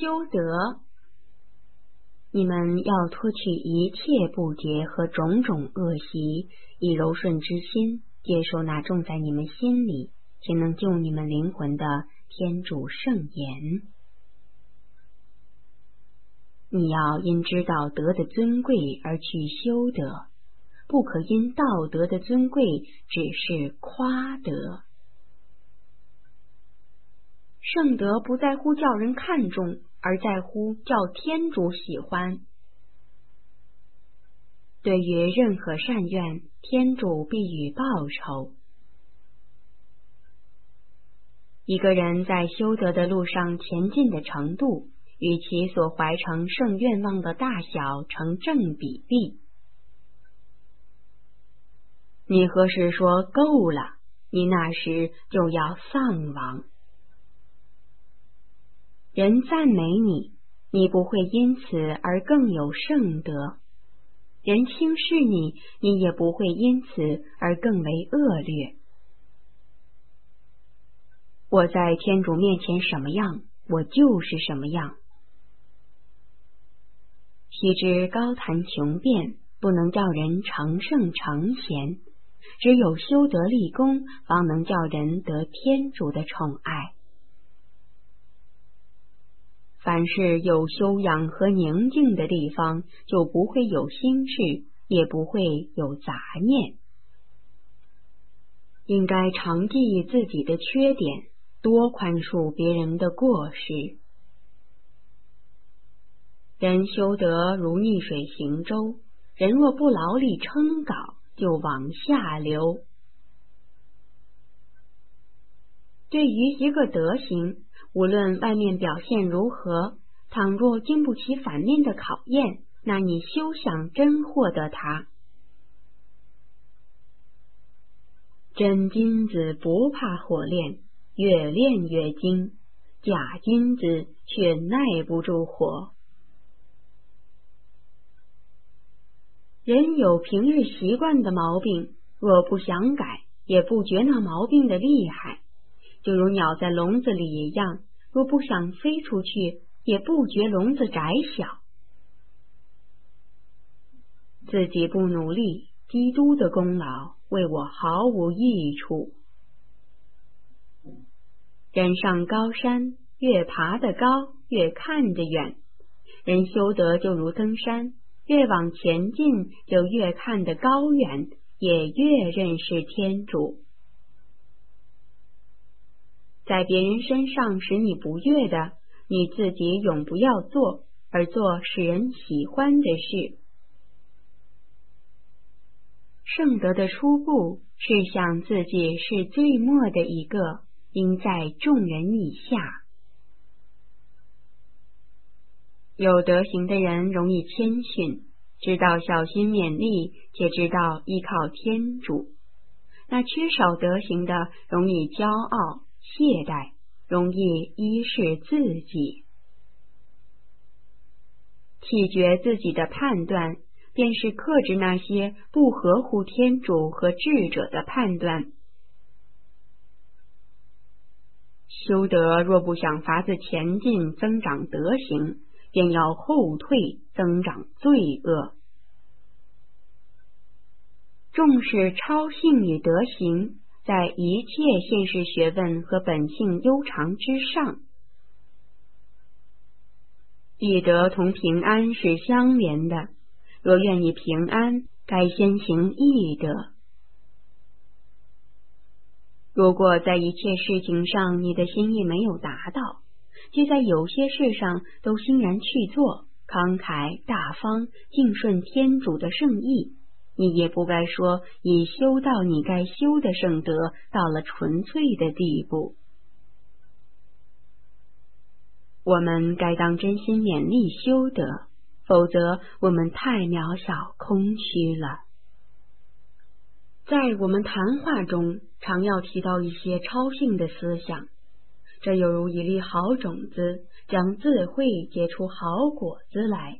修德。你们要脱去一切不洁和种种恶习，以柔顺之心接受那种在你们心里且能救你们灵魂的天主圣言。你要因知道德的尊贵而去修德，不可因道德的尊贵只是夸德。圣德不在乎叫人看重，而在乎叫天主喜欢。对于任何善愿，天主必予报酬。一个人在修德的路上前进的程度，与其所怀成圣愿望的大小成正比例。你何时说够了，你那时就要丧亡。人赞美你，你不会因此而更有圣德；人轻视你，你也不会因此而更为恶劣。我在天主面前什么样，我就是什么样。须知高谈雄辩，不能叫人成圣成贤，只有修德立功，方能叫人得天主的宠爱。凡是有修养和宁静的地方，就不会有心事，也不会有杂念。应该常记忆自己的缺点，多宽恕别人的过失。人修德如逆水行舟，人若不劳力撑稿，就往下流。对于一个德行，无论外面表现如何，倘若经不起反面的考验，那你休想真获得它。真金子不怕火炼，越炼越精，假金子却耐不住火。人有平日习惯的毛病，若不想改，也不觉那毛病的厉害，就如鸟在笼子里一样，若不想飞出去，也不觉笼子窄小。自己不努力，基督的功劳为我毫无益处。人上高山，越爬得高，越看得远。人修德就如登山，越往前进，就越看得高远，也越认识天主。在别人身上使你不悦的，你自己永不要做，而做使人喜欢的事。圣德的初步是想自己是最末的一个，应在众人以下。有德行的人容易谦逊，知道小心勉励，且知道依靠天主。那缺少德行的容易骄傲懈怠，容易依恃自己。弃绝自己的判断，便是克制那些不合乎天主和智者的判断。修德若不想法子前进增长德行，便要后退增长罪恶。重视超性与德行，在一切现世学问和本性悠长之上。义德同平安是相连的，若愿意平安，该先行义德。如果在一切事情上你的心意没有达到，就在有些事上都欣然去做，慷慨大方，敬顺天主的圣意，你也不该说已修到你该修的圣德，到了纯粹的地步。我们该当真心勉励修德，否则我们太渺小空虚了。在我们谈话中，常要提到一些超性的思想，这犹如一粒好种子，将自会结出好果子来。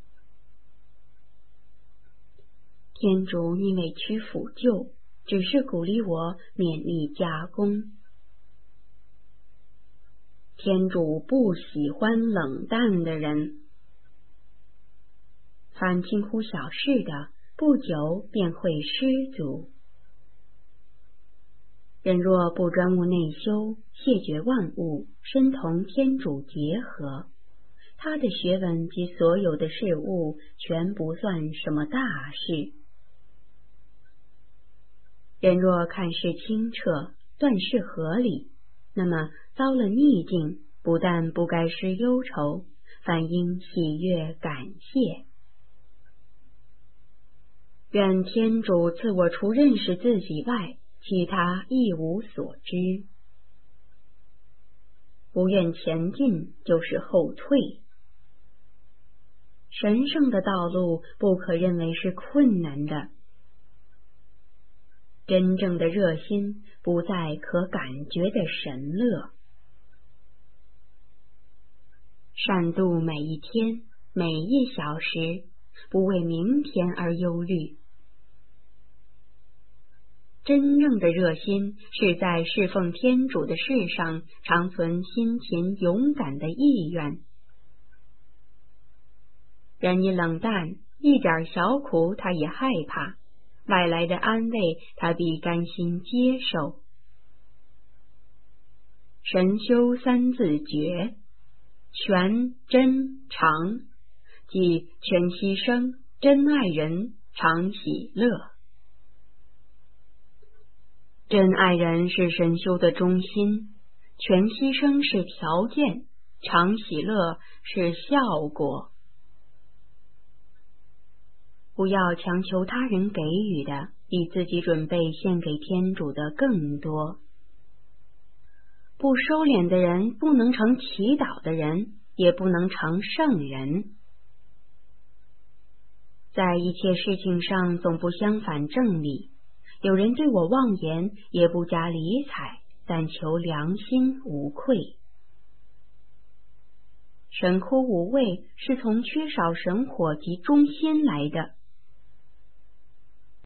天主因委屈抚救，只是鼓励我勉力加工。 天主不喜欢冷淡的人。凡轻忽小事的，不久便会失足。人若不专务内修，谢绝万物，身同天主结合，他的学问及所有的事物全不算什么大事。人若看事清澈，断事合理，那么遭了逆境，不但不该失忧愁，反应喜悦感谢。愿天主赐我除认识自己外，其他一无所知。不愿前进，就是后退。神圣的道路不可认为是困难的。真正的热心不在可感觉的神乐。善度每一天，每一小时，不为明天而忧虑。真正的热心是在侍奉天主的事上常存辛勤勇敢的意愿。人一冷淡，一点小苦他也害怕，外来的安慰他必甘心接受。神修三字诀：全真常，即全牺牲，真爱人，常喜乐。真爱人是神修的中心，全牺牲是条件，常喜乐是效果。不要强求他人给予的，比自己准备献给天主的更多。不收敛的人不能成祈祷的人，也不能成圣人。在一切事情上总不相反正理，有人对我妄言，也不加理睬，但求良心无愧。神枯无味是从缺少神火及忠心来的。